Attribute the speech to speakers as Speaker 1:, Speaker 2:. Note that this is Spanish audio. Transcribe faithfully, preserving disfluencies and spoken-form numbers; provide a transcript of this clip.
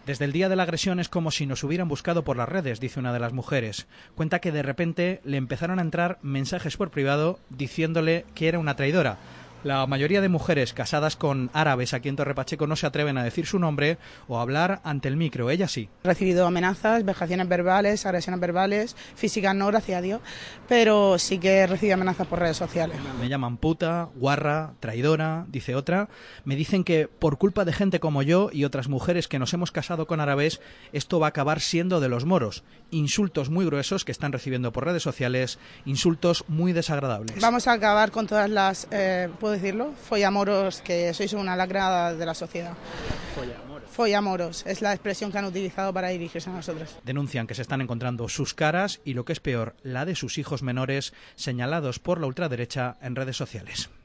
Speaker 1: Desde el día de la agresión es como si nos hubieran buscado por las redes, dice una de las mujeres. Cuenta que de repente le empezaron a entrar mensajes por privado diciéndole que era una traidora. La mayoría de mujeres casadas con árabes aquí en Torre Pacheco no se atreven a decir su nombre o a hablar ante el micro, ella sí.
Speaker 2: He recibido amenazas, vejaciones verbales, agresiones verbales, físicas no, gracias a Dios, pero sí que he recibido amenazas por redes sociales.
Speaker 1: Me llaman puta, guarra, traidora, dice otra. Me dicen que por culpa de gente como yo y otras mujeres que nos hemos casado con árabes, esto va a acabar siendo de los moros. Insultos muy gruesos que están recibiendo por redes sociales, insultos muy desagradables.
Speaker 2: Vamos a acabar con todas las... Eh, ¿puedo decirlo? Follamoros, que sois una lacra de la sociedad. Follamoros. Follamoros, es la expresión que han utilizado para dirigirse a nosotros.
Speaker 1: Denuncian que se están encontrando sus caras y, lo que es peor, la de sus hijos menores señalados por la ultraderecha en redes sociales.